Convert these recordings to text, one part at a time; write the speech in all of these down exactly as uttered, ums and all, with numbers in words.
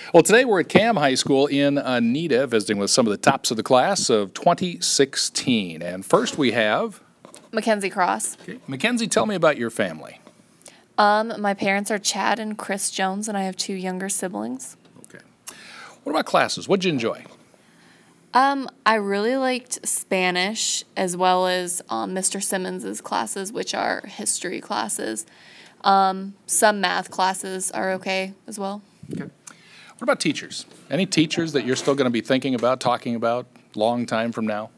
Well, today we're at Cam High School in Oneida, visiting with some of the tops of the class of twenty sixteen. And first we have Mackenzie Cross. okay. Mackenzie, tell me about your family. Um, my parents are Chad and Chris Jones, and I have two younger siblings. Okay. What about classes? What'd you enjoy? Um, I really liked Spanish as well as um, Mister Simmons's classes, which are history classes. Um, some math classes are okay as well. Okay. What about teachers? Any teachers that you're still going to be thinking about, talking about, long time from now?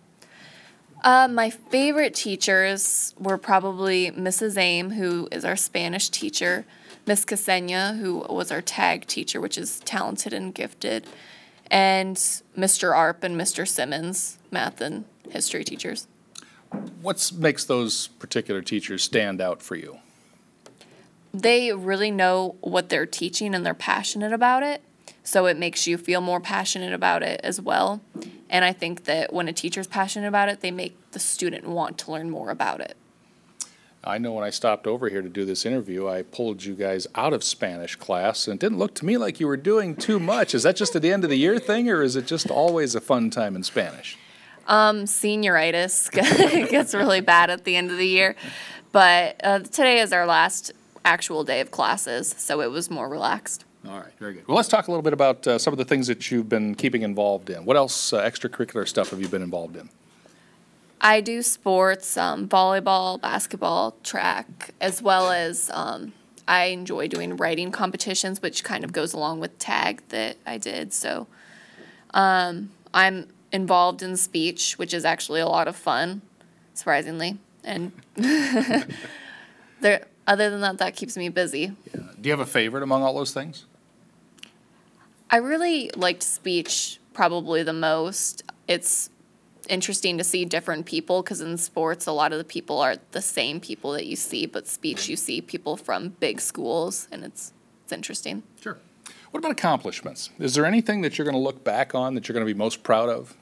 Uh, my favorite teachers were probably Missus Aim, who is our Spanish teacher, Miss Casenya, who was our tag teacher, which is talented and gifted, and Mister Arp and Mister Simmons, math and history teachers. What makes those particular teachers stand out for you? They really know what they're teaching and they're passionate about it, so it makes you feel more passionate about it as well. And I think that when a teacher's passionate about it, they make the student want to learn more about it. I know when I stopped over here to do this interview, I pulled you guys out of Spanish class, and it didn't look to me like you were doing too much. Is that just at the end of the year thing, or is it just always a fun time in Spanish? Um, senioritis gets really bad at the end of the year, but uh, today is our last actual day of classes, so it was more relaxed. All right, very good. Well, let's talk a little bit about uh, some of the things that you've been keeping involved in. What else uh, extracurricular stuff have you been involved in? I do sports, um, volleyball, basketball, track, as well as um, I enjoy doing writing competitions, which kind of goes along with tag that I did. So um, I'm involved in speech, which is actually a lot of fun, surprisingly. And there, other than that, that keeps me busy. Yeah. Do you have a favorite among all those things? I really liked speech probably the most. It's interesting to see different people because in sports, a lot of the people are the same people that you see, but speech, you see people from big schools, and it's it's interesting. Sure. What about accomplishments? Is there anything that you're going to look back on that you're going to be most proud of?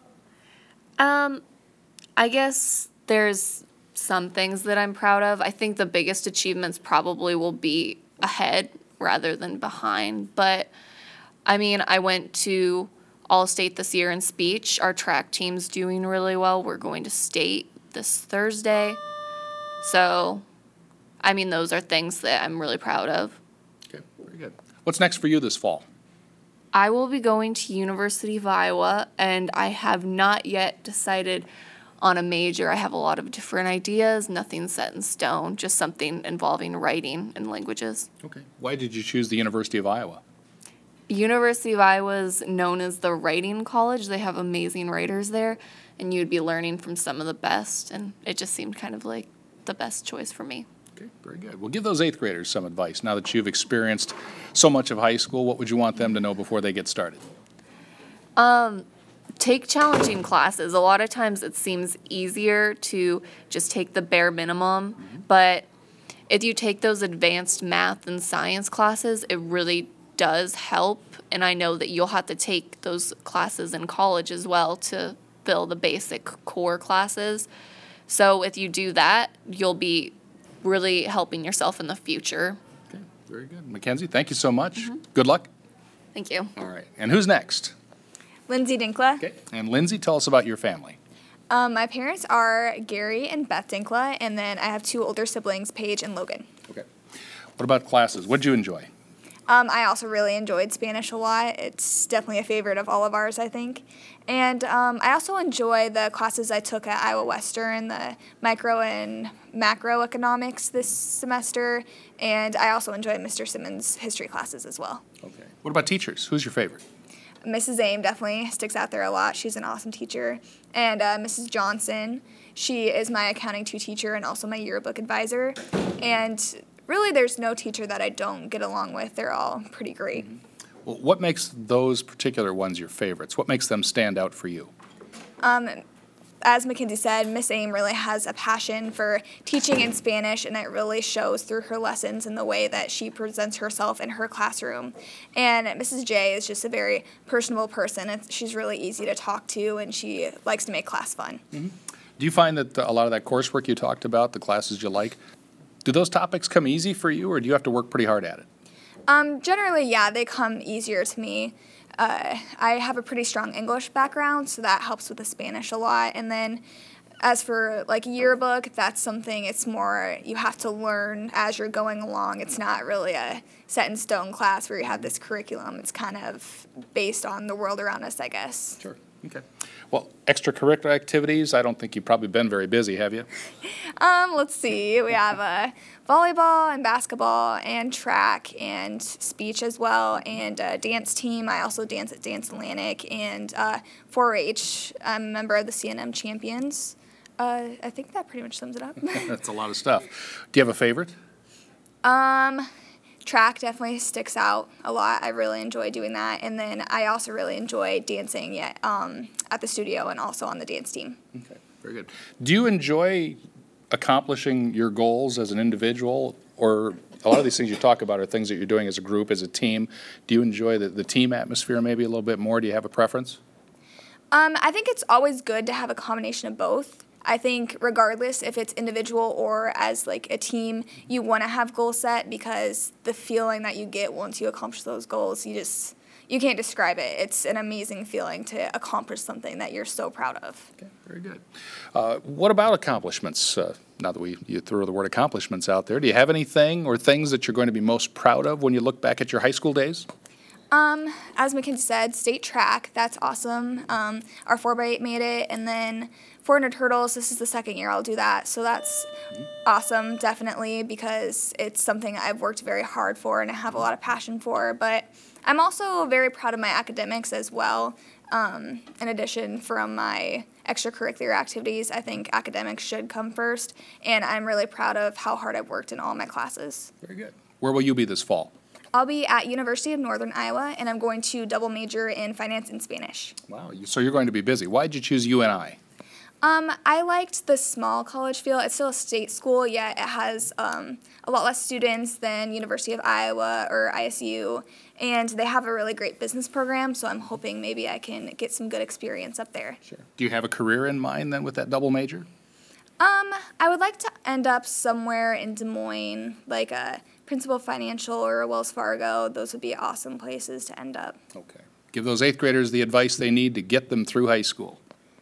Um, I guess there's some things that I'm proud of. I think the biggest achievements probably will be ahead rather than behind, but I mean, I went to All-State this year in speech. Our track team's doing really well. We're going to state this Thursday. So, I mean, those are things that I'm really proud of. Okay, very good. What's next for you this fall? I will be going to University of Iowa, and I have not yet decided on a major. I have a lot of different ideas, nothing set in stone, just something involving writing and languages. Okay. Why did you choose the University of Iowa? University of Iowa is known as the writing college. They have amazing writers there, and you'd be learning from some of the best, and it just seemed kind of like the best choice for me. Okay, very good. Well, give those eighth graders some advice. Now that you've experienced so much of high school, what would you want them to know before they get started? Um, take challenging classes. A lot of times it seems easier to just take the bare minimum, mm-hmm. but if you take those advanced math and science classes, it really does help, and I know that you'll have to take those classes in college as well to fill the basic core classes. So if you do that, you'll be really helping yourself in the future. Okay, very good. Mackenzie, thank you so much. Mm-hmm. Good luck. Thank you. All right, and who's next? Lindsay Dinkla. Okay, and Lindsay, tell us about your family. Um, my parents are Gary and Beth Dinkla, and then I have two older siblings, Paige and Logan. Okay. What about classes? What did you enjoy? Um, I also really enjoyed Spanish a lot. It's definitely a favorite of all of ours, I think. And um, I also enjoy the classes I took at Iowa Western, the micro and macroeconomics this semester. And I also enjoy Mister Simmons' history classes as well. Okay. What about teachers? Who's your favorite? Missus Aim definitely sticks out there a lot. She's an awesome teacher. And uh, Missus Johnson, she is my accounting two teacher and also my yearbook advisor. And really, there's no teacher that I don't get along with. They're all pretty great. Mm-hmm. Well, what makes those particular ones your favorites? What makes them stand out for you? Um, as Mackenzie said, Miss Aim really has a passion for teaching in Spanish, and it really shows through her lessons and the way that she presents herself in her classroom. And Missus J is just a very personable person. It's, she's really easy to talk to, and she likes to make class fun. Mm-hmm. Do you find that a lot of that coursework you talked about, the classes you like, do those topics come easy for you, or do you have to work pretty hard at it? Um, generally, yeah, they come easier to me. Uh, I have a pretty strong English background, so that helps with the Spanish a lot. And then as for like yearbook, that's something it's more you have to learn as you're going along. It's not really a set in stone class where you have this curriculum. It's kind of based on the world around us, I guess. Sure. Okay. Well, extracurricular activities, I don't think you've probably been very busy, have you? Um, let's see. We have uh, volleyball and basketball and track and speech as well and uh, dance team. I also dance at Dance Atlantic and uh, four H. I'm a member of the C N M Champions. Uh, I think that pretty much sums it up. That's a lot of stuff. Do you have a favorite? um, track definitely sticks out a lot. I really enjoy doing that. And then I also really enjoy dancing yet, um, at the studio and also on the dance team. Okay, very good. Do you enjoy accomplishing your goals as an individual, or a lot of these things you talk about are things that you're doing as a group, as a team? Do you enjoy the, the team atmosphere maybe a little bit more? Do you have a preference? Um, I think it's always good to have a combination of both. I think regardless if it's individual or as like a team, you want to have goals set because the feeling that you get once you accomplish those goals, you just, you can't describe it. It's an amazing feeling to accomplish something that you're so proud of. Okay, very good. Uh, what about accomplishments? Uh, now that we you threw the word accomplishments out there, do you have anything or things that you're going to be most proud of when you look back at your high school days? Um, as Mackenzie said, state track, that's awesome. Um, our four by eight made it, and then four hundred hurdles, this is the second year I'll do that, so that's awesome, definitely, because it's something I've worked very hard for and I have a lot of passion for, but I'm also very proud of my academics as well. Um, in addition, from my extracurricular activities, I think academics should come first, and I'm really proud of how hard I've worked in all my classes. Very good. Where will you be this fall? I'll be at University of Northern Iowa, and I'm going to double major in finance and Spanish. Wow, you- so you're going to be busy. Why did you choose U N I? Um, I liked the small college feel. It's still a state school, yet it has um, a lot less students than University of Iowa or I S U, and they have a really great business program, so I'm hoping maybe I can get some good experience up there. Sure. Do you have a career in mind then with that double major? Um, I would like to end up somewhere in Des Moines, like a Principal Financial or a Wells Fargo. Those would be awesome places to end up. Okay. Give those eighth graders the advice they need to get them through high school.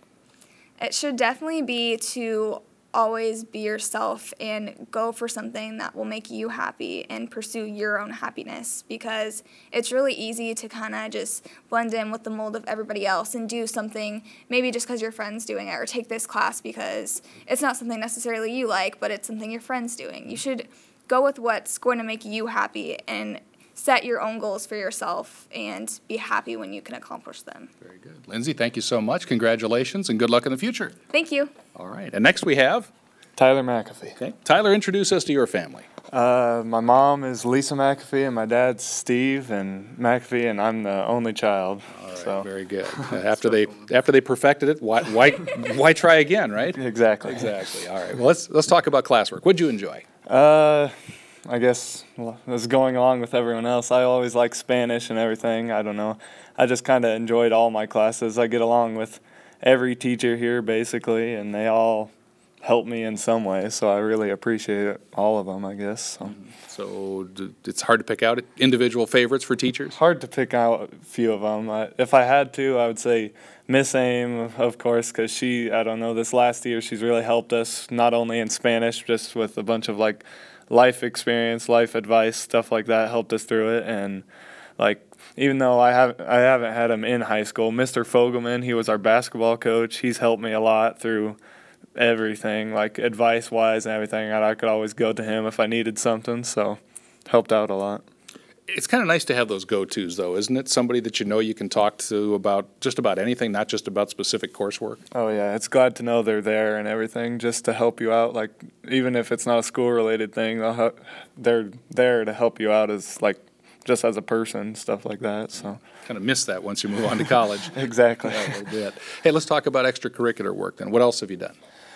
It should definitely be to always be yourself and go for something that will make you happy and pursue your own happiness, because it's really easy to kind of just blend in with the mold of everybody else and do something maybe just because your friend's doing it, or take this class because it's not something necessarily you like, but it's something your friend's doing. You should go with what's going to make you happy and set your own goals for yourself and be happy when you can accomplish them. Very good. Lindsay, thank you so much. Congratulations and good luck in the future. Thank you. All right. And next we have, Tyler McAfee. okay, Tyler, introduce us to your family. Uh, my mom is Lisa McAfee, and my dad's Steve and McAfee, and I'm the only child. All right, so very good. Uh, after they after they perfected it, why why why try again, right? exactly. Exactly. All right. Well, let's let's talk about classwork. What'd you enjoy? Uh, I guess well, as going along with everyone else, I always like Spanish and everything. I don't know. I just kind of enjoyed all my classes. I get along with every teacher here basically, and they all help me in some way. So I really appreciate it, all of them, I guess. So. So d- it's hard to pick out individual favorites for teachers? Hard to pick out a few of them. I, if I had to, I would say Miss Aim, of course, because she, I don't know, this last year she's really helped us, not only in Spanish, just with a bunch of like life experience, life advice, stuff like that, helped us through it. And like, even though I haven't, I haven't had him in high school, Mister Fogelman, he was our basketball coach. He's helped me a lot through everything, like advice-wise and everything. And I could always go to him if I needed something, so helped out a lot. It's kind of nice to have those go-tos, though, isn't it? Somebody that you know you can talk to about just about anything, not just about specific coursework. Oh, yeah. It's glad to know they're there and everything just to help you out. Like, even if it's not a school-related thing, they'll help, they're there to help you out as, like, just as a person, stuff like that. So Kind of miss that once you move on to college. exactly. Yeah, a little bit. Hey, let's talk about extracurricular work then. What else have you done?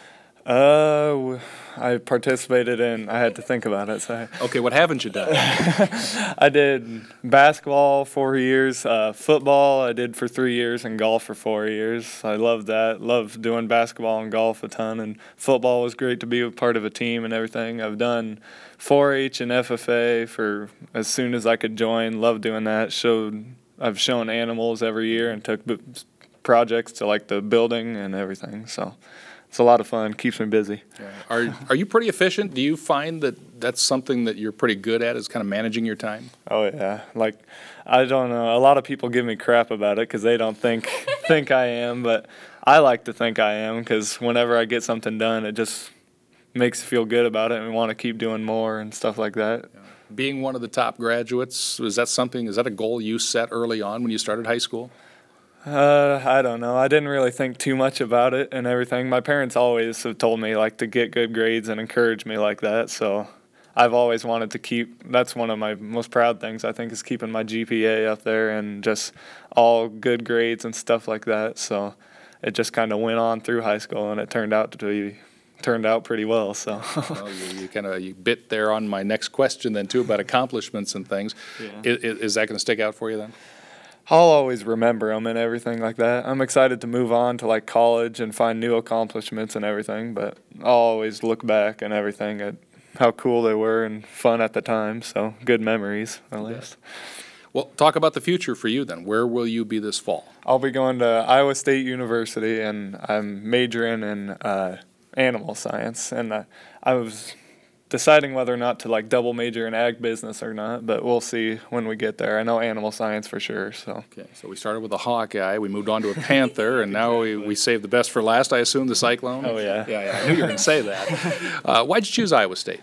Uh, w- I participated in. I had to think about it. So Okay, what haven't you done? I did basketball four years, uh, football I did for three years, and golf for four years. I loved that. Loved doing basketball and golf a ton, and football was great to be a part of a team and everything. I've done four H and F F A for as soon as I could join. Loved doing that. Showed I've shown animals every year and took b- projects to like the building and everything. So. It's a lot of fun. Keeps me busy. Yeah. Are are you pretty efficient? Do you find that that's something that you're pretty good at, is kind of managing your time? Oh yeah. Like, I don't know. A lot of people give me crap about it because they don't think think I am, but I like to think I am because whenever I get something done, it just makes you feel good about it and want to keep doing more and stuff like that. Being one of the top graduates, is that something? Is that a goal you set early on when you started high school? Uh, I don't know. I didn't really think too much about it and everything. My parents always have told me like to get good grades and encourage me like that. So I've always wanted to keep. That's one of my most proud things, I think, is keeping my G P A up there and just all good grades and stuff like that. So it just kind of went on through high school, and it turned out to be turned out pretty well. So Well, you, you kind of you bit there on my next question then too about accomplishments and things. Yeah. Is, is that going to stick out for you then? I'll always remember them and everything like that. I'm excited to move on to like college and find new accomplishments and everything, but I'll always look back and everything at how cool they were and fun at the time. So good memories, at least. Well, talk about the future for you then. Where will you be this fall? I'll be going to Iowa State University, and I'm majoring in uh, animal science. And uh, I was deciding whether or not to like double major in ag business or not, but we'll see when we get there. I know animal science for sure. So Okay, so we started with a Hawkeye, we moved on to a Panther, and now we, we saved the best for last, I assume, the Cyclone? Oh, yeah. Yeah, yeah, I knew you were going to say that. Uh, why'd you choose Iowa State?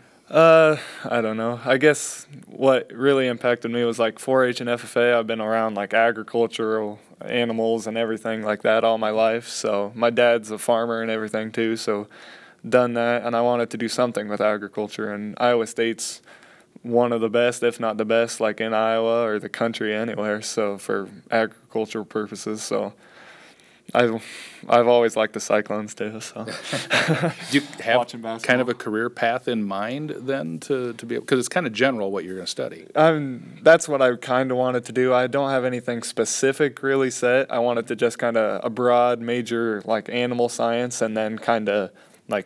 Uh, I don't know. I guess what really impacted me was like four H and F F A. I've been around like agricultural animals and everything like that all my life. So my dad's a farmer and everything too. So done that, and I wanted to do something with agriculture. And Iowa State's one of the best, if not the best, like in Iowa or the country anywhere. So for agricultural purposes, so. I've, I've always liked the Cyclones too. So, Do you have Watching basketball. kind of a career path in mind then to, to be able, because it's kind of general what you're going to study. I'm, that's what I kind of wanted to do. I don't have anything specific really set. I wanted to just kind of a broad major like animal science, and then kind of like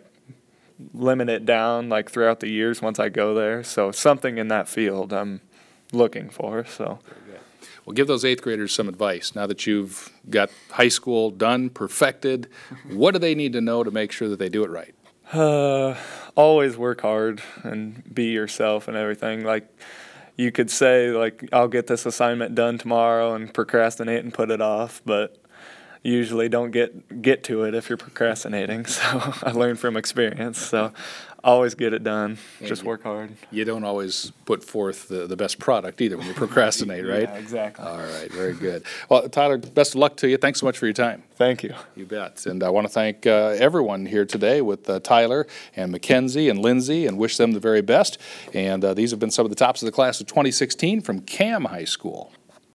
limit it down like throughout the years once I go there. So something in that field I'm looking for. So. Well, give those eighth graders some advice. Now that you've got high school done, perfected, what do they need to know to make sure that they do it right? Uh, always work hard and be yourself and everything. Like, you could say, like, I'll get this assignment done tomorrow and procrastinate and put it off, but usually don't get get to it if you're procrastinating. So I learned from experience. So always get it done. Just work hard. You don't always put forth the, the best product either when you procrastinate, right? Yeah, exactly. All right, very good. Well, Tyler, best of luck to you. Thanks so much for your time. Thank you. You bet. And I want to thank uh, everyone here today with uh, Tyler and Mackenzie and Lindsay, and wish them the very best. And uh, these have been some of the tops of the class of twenty sixteen from Cam High School.